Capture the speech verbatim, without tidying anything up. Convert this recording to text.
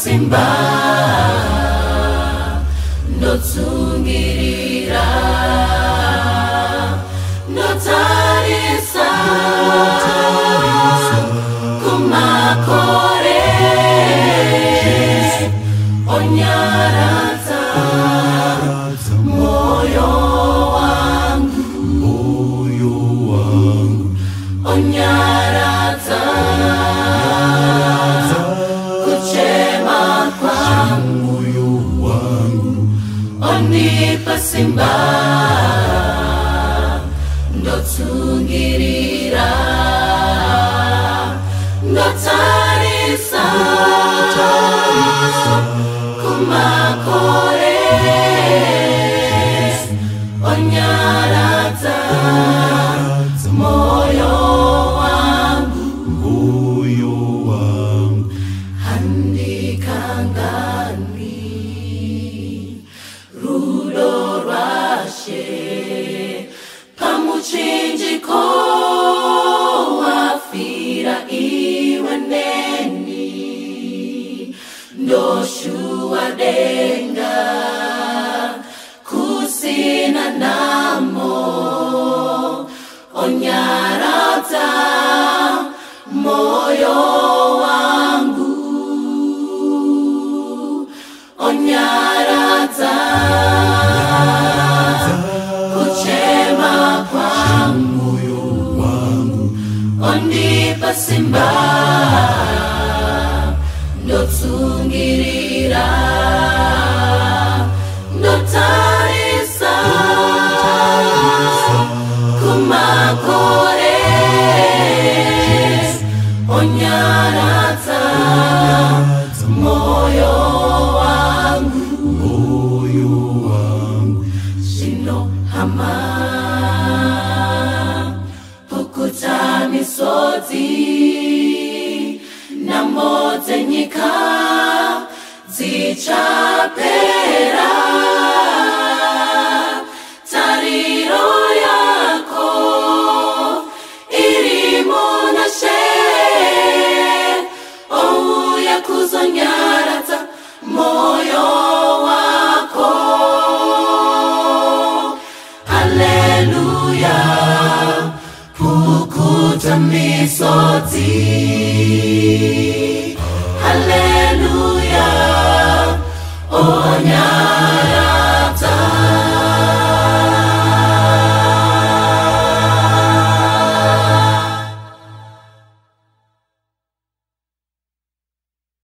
pasimba ndotsungirira ndotarisa kumakore onyarata moyo wangu moyo wangu onyarata kuchema kwangu moyo wangu onipa simba ndotsungirira ndotarisa kumakore onyarata moyo wangu moyo wangu handikangani rudo rwashe pamuchinjiko wafira iwe neni ndoshua denga kusina namo onyarata moyo wangu onyarata kuchema kwangu moyo wangu onipa simba ndotsungirira ndotarisa kumakore onyarata moyo wangu moyo wangu shino hama pukuta misoti namote nyika zichapera tariro yako irimo nashe oh ya kuzonyarata moyo wako haleluya pukuta misoti haleluya onyarata